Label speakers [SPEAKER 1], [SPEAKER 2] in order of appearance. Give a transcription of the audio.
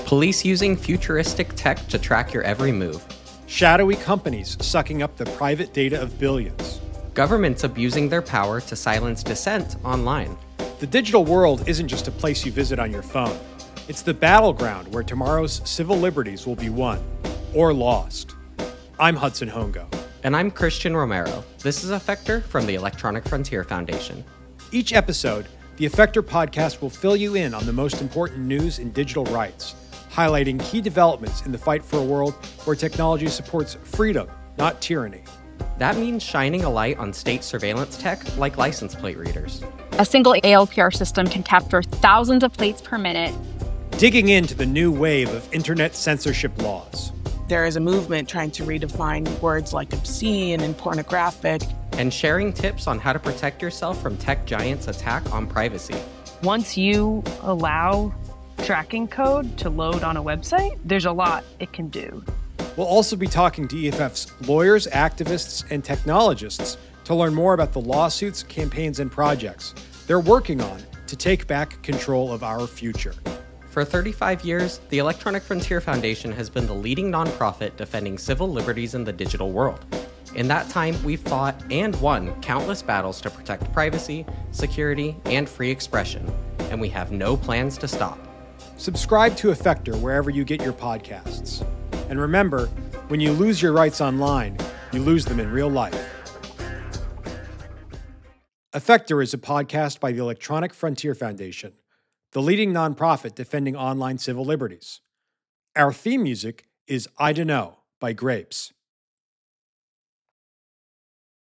[SPEAKER 1] Police using futuristic tech to track your every move.
[SPEAKER 2] Shadowy companies sucking up the private data of billions.
[SPEAKER 1] Governments abusing their power to silence dissent online.
[SPEAKER 2] The digital world isn't just a place you visit on your phone. It's the battleground where tomorrow's civil liberties will be won or lost. I'm Hudson Hongo.
[SPEAKER 1] And I'm Christian Romero. This is Effector from the Electronic Frontier Foundation.
[SPEAKER 2] Each episode, the Effector podcast will fill you in on the most important news in digital rights, highlighting key developments in the fight for a world where technology supports freedom, not tyranny.
[SPEAKER 1] That means shining a light on state surveillance tech like license plate readers.
[SPEAKER 3] A single ALPR system can capture thousands of plates per minute.
[SPEAKER 2] Digging into the new wave of internet censorship laws.
[SPEAKER 4] There is a movement trying to redefine words like obscene and pornographic.
[SPEAKER 1] And sharing tips on how to protect yourself from tech giants' attack on privacy.
[SPEAKER 5] Once you allow tracking code to load on a website, there's a lot it can do.
[SPEAKER 2] We'll also be talking to EFF's lawyers, activists, and technologists to learn more about the lawsuits, campaigns, and projects they're working on to take back control of our future.
[SPEAKER 1] For 35 years, the Electronic Frontier Foundation has been the leading nonprofit defending civil liberties in the digital world. In that time, we've fought and won countless battles to protect privacy, security, and free expression, and we have no plans to stop.
[SPEAKER 2] Subscribe to Effector wherever you get your podcasts. And remember, when you lose your rights online, you lose them in real life. Effector is a podcast by the Electronic Frontier Foundation, the leading nonprofit defending online civil liberties. Our theme music is I Dunno by Grapes.